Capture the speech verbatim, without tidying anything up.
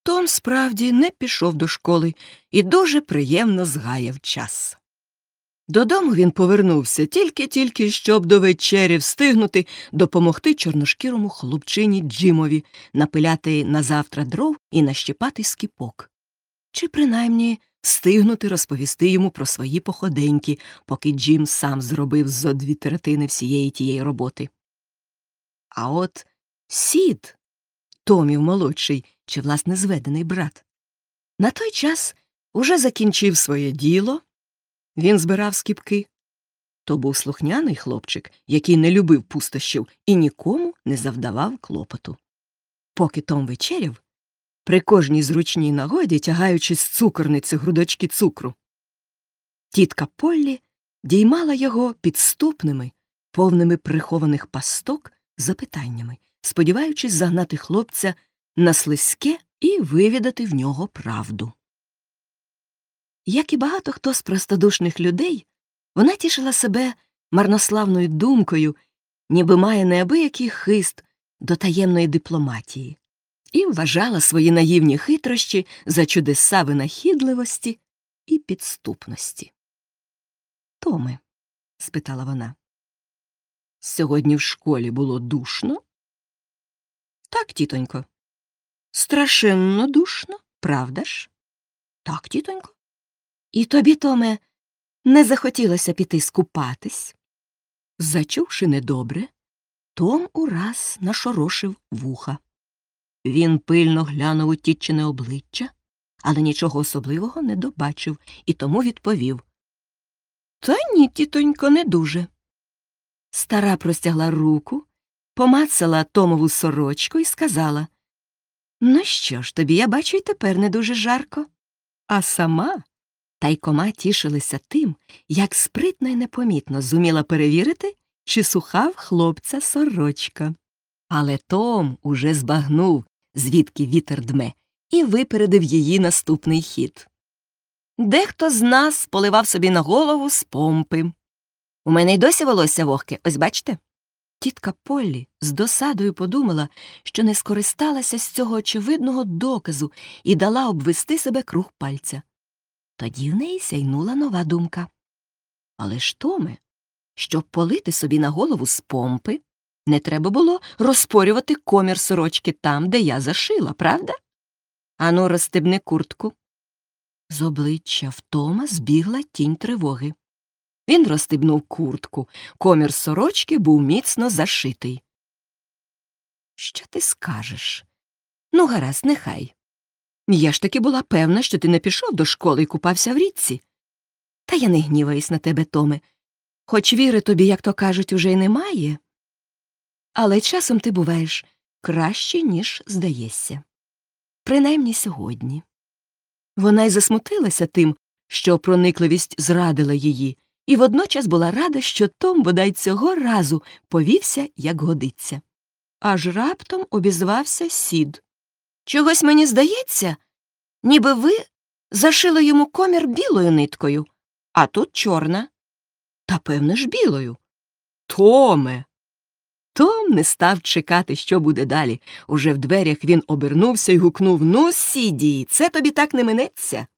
Том справді не пішов до школи і дуже приємно згаяв час. Додому він повернувся тільки-тільки, щоб до вечері встигнути допомогти чорношкірому хлопчині Джимові напиляти на завтра дров і нащипати скіпок. Чи принаймні встигнути розповісти йому про свої походеньки, поки Джим сам зробив зо дві третини всієї тієї роботи. А от Сід, Томів молодший, чи, власне, зведений брат, на той час уже закінчив своє діло. Він збирав скіпки. То був слухняний хлопчик, який не любив пустощів і нікому не завдавав клопоту. Поки Том вечеряв, при кожній зручній нагоді тягаючи з цукорниці грудочки цукру, тітка Поллі діймала його підступними, повними прихованих пасток запитаннями, сподіваючись загнати хлопця на слизьке і вивідати в нього правду. Як і багато хто з простодушних людей, вона тішила себе марнославною думкою, ніби має неабиякий хист до таємної дипломатії, і вважала свої наївні хитрощі за чудеса винахідливості і підступності. «Томе», – спитала вона, – «сьогодні в школі було душно?» «Так, тітонько». «Страшенно душно, правда ж?» «Так, тітонько». «І тобі, Томе, не захотілося піти скупатись?» Зачувши недобре, Том ураз нашорошив вуха. Він пильно глянув у тітчине обличчя, але нічого особливого не добачив, і тому відповів: «Та ні, тітонько, не дуже». Стара простягла руку, помацала Томову сорочку і сказала: «Ну що ж тобі, я бачу, й тепер не дуже жарко». А сама тайкома тішилася тим, як спритно й непомітно зуміла перевірити, чи суха в хлопця сорочка. Але Том уже збагнув, звідки вітер дме, і випередив її наступний хід. Дехто з нас поливав собі на голову з помпи. У мене й досі волосся вогке, ось бачите? Тітка Поллі з досадою подумала, що не скористалася з цього очевидного доказу і дала обвести себе круг пальця. Тоді в неї сяйнула нова думка. Але ж, Томе, щоб полити собі на голову з помпи, не треба було розпорювати комір сорочки там, де я зашила, правда? Ану, розстебни куртку. З обличчя в Тома збігла тінь тривоги. Він розстебнув куртку. Комір сорочки був міцно зашитий. «Що ти скажеш? Ну, гаразд, нехай. Я ж таки була певна, що ти не пішов до школи і купався в річці. Та я не гніваюсь на тебе, Томе. Хоч віри тобі, як то кажуть, уже й немає. Але часом ти буваєш краще, ніж здаєшся. Принаймні сьогодні». Вона й засмутилася тим, що проникливість зрадила її, і водночас була рада, що Том бодай цього разу повівся, як годиться. Аж раптом обізвався Сід. «Чогось мені здається, ніби ви зашили йому комір білою ниткою, а тут чорна». «Та, певне ж, білою». «Томе!» Том не став чекати, що буде далі. Уже в дверях він обернувся і гукнув: «Ну, Сіді, це тобі так не минеться».